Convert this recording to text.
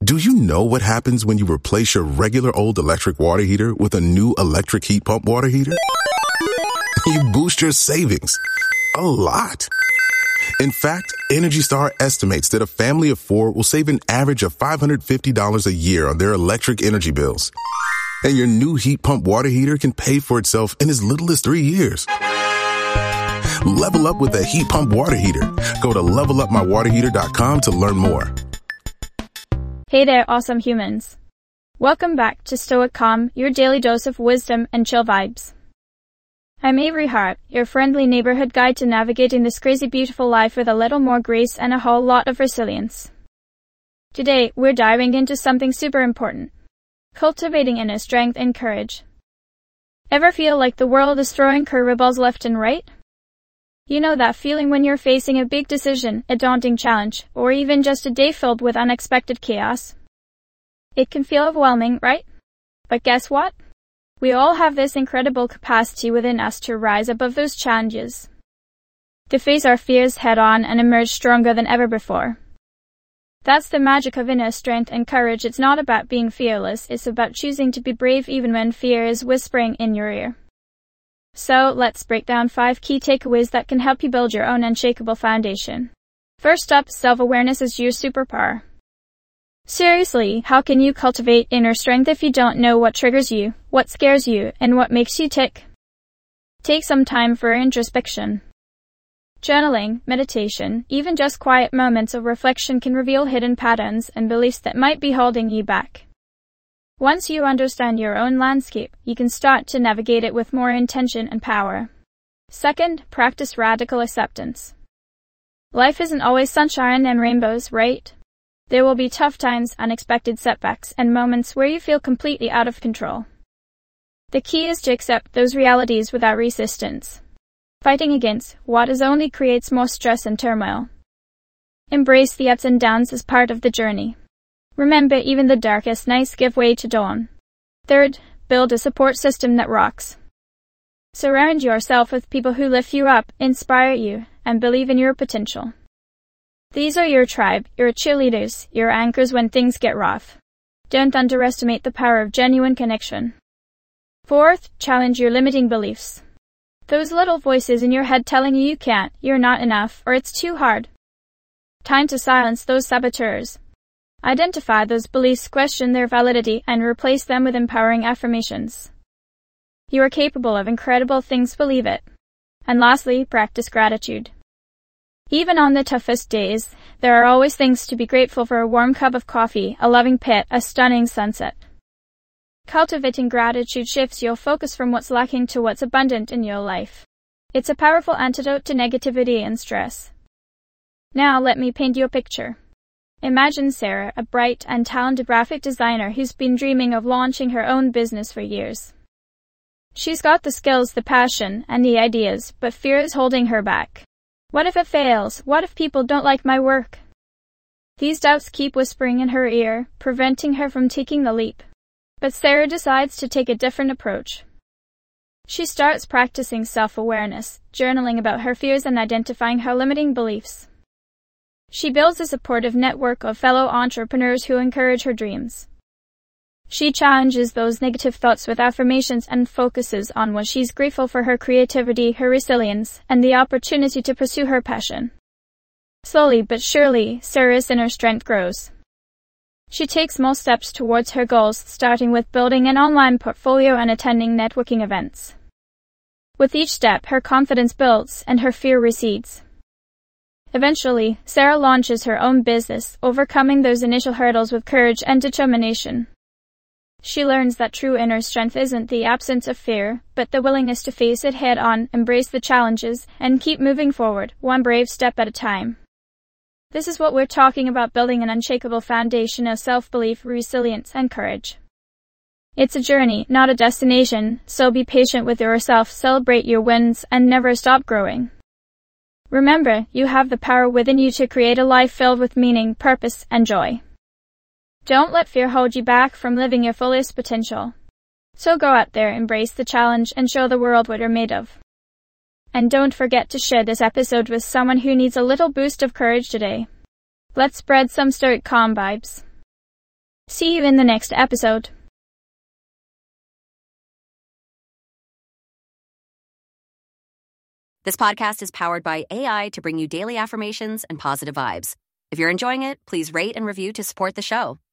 Do you know what happens when you replace your regular old electric water heater with a new electric heat pump water heater? You boost your savings a lot. In fact, Energy Star estimates that a family of 4 will save an average of $550 a year on their electric energy bills. And your new heat pump water heater can pay for itself in as little as 3 years. Level up with a heat pump water heater. Go to levelupmywaterheater.com to learn more. Hey there, awesome humans. Welcome back to Stoic Calm, your daily dose of wisdom and chill vibes. I'm Avery Hart, your friendly neighborhood guide to navigating this crazy beautiful life with a little more grace and a whole lot of resilience. Today, we're diving into something super important. Cultivating inner strength and courage. Ever feel like the world is throwing curveballs left and right? You know that feeling when you're facing a big decision, a daunting challenge, or even just a day filled with unexpected chaos? It can feel overwhelming, right? But guess what? We all have this incredible capacity within us to rise above those challenges. To face our fears head on and emerge stronger than ever before. That's the magic of inner strength and courage. It's not about being fearless, it's about choosing to be brave even when fear is whispering in your ear. So, let's break down 5 key takeaways that can help you build your own unshakable foundation. First up, self-awareness is your superpower. Seriously, how can you cultivate inner strength if you don't know what triggers you, what scares you, and what makes you tick? Take some time for introspection. Journaling, meditation, even just quiet moments of reflection can reveal hidden patterns and beliefs that might be holding you back. Once you understand your own landscape, you can start to navigate it with more intention and power. Second, practice radical acceptance. Life isn't always sunshine and rainbows, right? There will be tough times, unexpected setbacks, and moments where you feel completely out of control. The key is to accept those realities without resistance. Fighting against what is only creates more stress and turmoil. Embrace the ups and downs as part of the journey. Remember, even the darkest nights give way to dawn. Third, build a support system that rocks. Surround yourself with people who lift you up, inspire you, and believe in your potential. These are your tribe, your cheerleaders, your anchors when things get rough. Don't underestimate the power of genuine connection. Fourth, challenge your limiting beliefs. Those little voices in your head telling you can't, you're not enough, or it's too hard. Time to silence those saboteurs. Identify those beliefs, question their validity, and replace them with empowering affirmations. You are capable of incredible things, believe it. And lastly, practice gratitude. Even on the toughest days, there are always things to be grateful for: a warm cup of coffee, a loving pet, a stunning sunset. Cultivating gratitude shifts your focus from what's lacking to what's abundant in your life. It's a powerful antidote to negativity and stress. Now let me paint you a picture. Imagine Sarah, a bright and talented graphic designer who's been dreaming of launching her own business for years. She's got the skills, the passion, and the ideas, but fear is holding her back. What if it fails? What if people don't like my work? These doubts keep whispering in her ear, preventing her from taking the leap. But Sarah decides to take a different approach. She starts practicing self-awareness, journaling about her fears and identifying her limiting beliefs. She builds a supportive network of fellow entrepreneurs who encourage her dreams. She challenges those negative thoughts with affirmations and focuses on what she's grateful for: her creativity, her resilience, and the opportunity to pursue her passion. Slowly but surely, Sarah's inner strength grows. She takes small steps towards her goals, starting with building an online portfolio and attending networking events. With each step, her confidence builds and her fear recedes. Eventually, Sarah launches her own business, overcoming those initial hurdles with courage and determination. She learns that true inner strength isn't the absence of fear, but the willingness to face it head on, embrace the challenges, and keep moving forward, one brave step at a time. This is what we're talking about: building an unshakable foundation of self-belief, resilience, and courage. It's a journey, not a destination, so be patient with yourself, celebrate your wins, and never stop growing. Remember, you have the power within you to create a life filled with meaning, purpose, and joy. Don't let fear hold you back from living your fullest potential. So go out there, embrace the challenge, and show the world what you're made of. And don't forget to share this episode with someone who needs a little boost of courage today. Let's spread some stoic calm vibes. See you in the next episode. This podcast is powered by AI to bring you daily affirmations and positive vibes. If you're enjoying it, please rate and review to support the show.